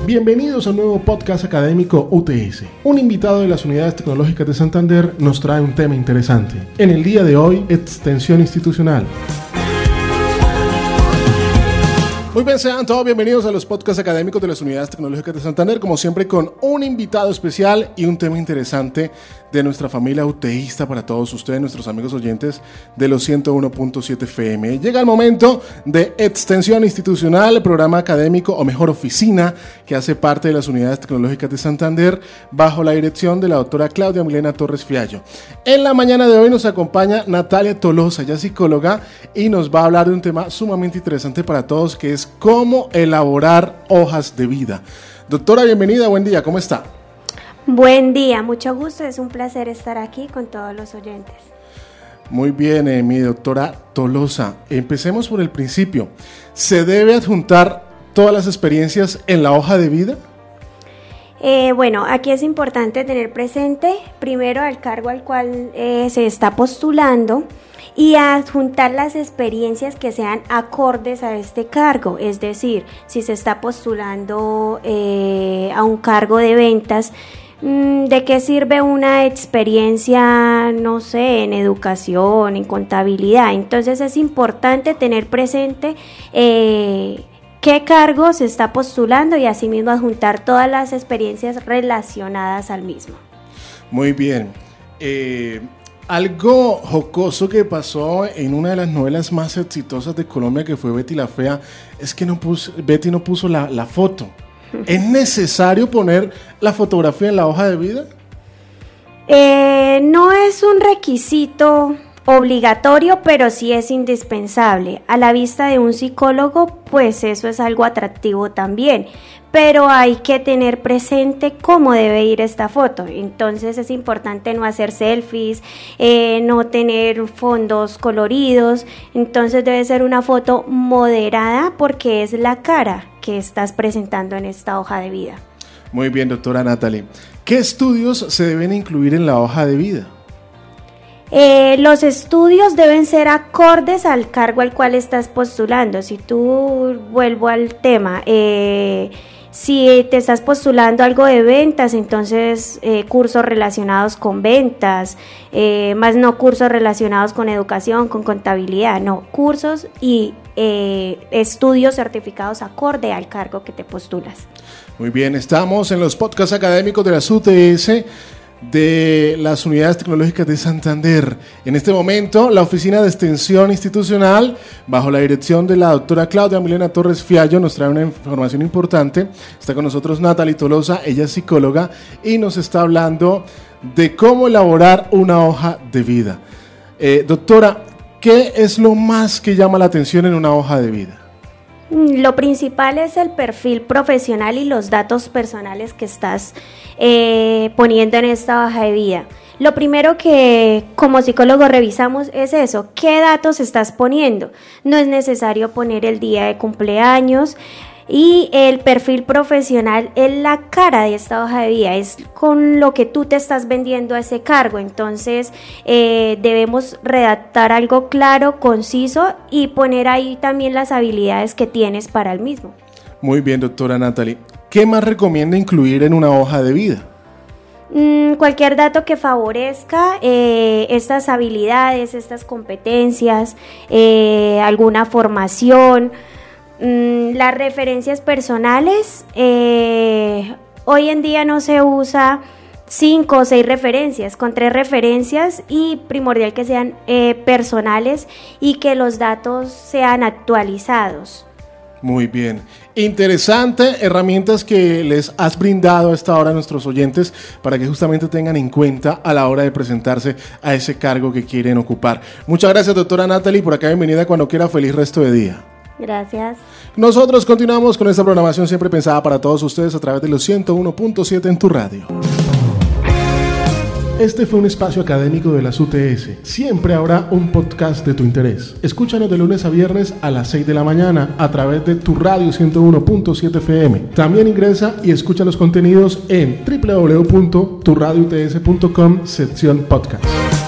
Bienvenidos a un nuevo podcast académico UTS. Un invitado de las Unidades Tecnológicas de Santander nos trae un tema interesante. En el día de hoy, extensión institucional. Muy bien, sean todos bienvenidos a los podcasts académicos de las Unidades Tecnológicas de Santander, como siempre con un invitado especial y un tema interesante de nuestra familia UTEísta para todos ustedes, nuestros amigos oyentes de los 101.7 FM. Llega el momento de Extensión Institucional, programa académico o mejor oficina que hace parte de las Unidades Tecnológicas de Santander bajo la dirección de la doctora Claudia Milena Torres Fiallo. En la mañana de hoy nos acompaña Natalia Tolosa, ella es psicóloga y nos va a hablar de un tema sumamente interesante para todos que es cómo elaborar hojas de vida. Doctora, bienvenida, buen día, ¿cómo está? Buen día, mucho gusto, es un placer estar aquí con todos los oyentes. Muy bien, mi doctora Tolosa, empecemos por el principio. ¿Se debe adjuntar todas las experiencias en la hoja de vida? Bueno, aquí es importante tener presente primero al cargo al cual se está postulando y adjuntar las experiencias que sean acordes a este cargo, es decir, si se está postulando a un cargo de ventas, ¿de qué sirve una experiencia, no sé, en educación, en contabilidad? Entonces es importante tener presente qué cargo se está postulando y asimismo adjuntar todas las experiencias relacionadas al mismo. Muy bien. Algo jocoso que pasó en una de las novelas más exitosas de Colombia, que fue Betty la Fea, es que Betty no puso la foto. ¿Es necesario poner la fotografía en la hoja de vida? No es un requisito obligatorio, pero sí es indispensable. A la vista de un psicólogo, pues eso es algo atractivo también, pero hay que tener presente cómo debe ir esta foto. Entonces es importante no hacer selfies, no tener fondos coloridos, entonces debe ser una foto moderada porque es la cara que estás presentando en esta hoja de vida. Muy bien, doctora Natalie. ¿Qué estudios se deben incluir en la hoja de vida? Los estudios deben ser acordes al cargo al cual estás postulando. Si tú, vuelvo al tema, si te estás postulando algo de ventas, entonces cursos relacionados con ventas, más no cursos relacionados con educación, con contabilidad, no, cursos y estudios certificados acorde al cargo que te postulas. Muy bien, estamos en los podcasts académicos de las UTS de las Unidades Tecnológicas de Santander. En este momento, la Oficina de Extensión Institucional, bajo la dirección de la doctora Claudia Milena Torres Fiallo, nos trae una información importante. Está con nosotros Natalia Tolosa, ella es psicóloga y nos está hablando de cómo elaborar una hoja de vida. Doctora, ¿qué es lo más que llama la atención en una hoja de vida? Lo principal es el perfil profesional y los datos personales que estás poniendo en esta hoja de vida. Lo primero que como psicólogo revisamos es eso, ¿qué datos estás poniendo? No es necesario poner el día de cumpleaños. Y el perfil profesional es la cara de esta hoja de vida, es con lo que tú te estás vendiendo a ese cargo. Entonces debemos redactar algo claro, conciso y poner ahí también las habilidades que tienes para el mismo. Muy bien, doctora Natalie. ¿Qué más recomienda incluir en una hoja de vida? Cualquier dato que favorezca estas habilidades, estas competencias, alguna formación. Las referencias personales, hoy en día no se usa 5 o 6 referencias, con 3 referencias y primordial que sean personales y que los datos sean actualizados. Muy bien, interesante herramientas que les has brindado a esta hora a nuestros oyentes para que justamente tengan en cuenta a la hora de presentarse a ese cargo que quieren ocupar. Muchas gracias, doctora Natalie, por acá, bienvenida cuando quiera, feliz resto de día. Gracias. Nosotros continuamos con esta programación siempre pensada para todos ustedes a través de los 101.7 en tu radio. Este fue un espacio académico de las UTS. Siempre habrá un podcast de tu interés. Escúchanos de lunes a viernes a las 6 de la mañana a través de tu radio 101.7 FM. También ingresa y escucha los contenidos en www.turadiouts.com sección podcast.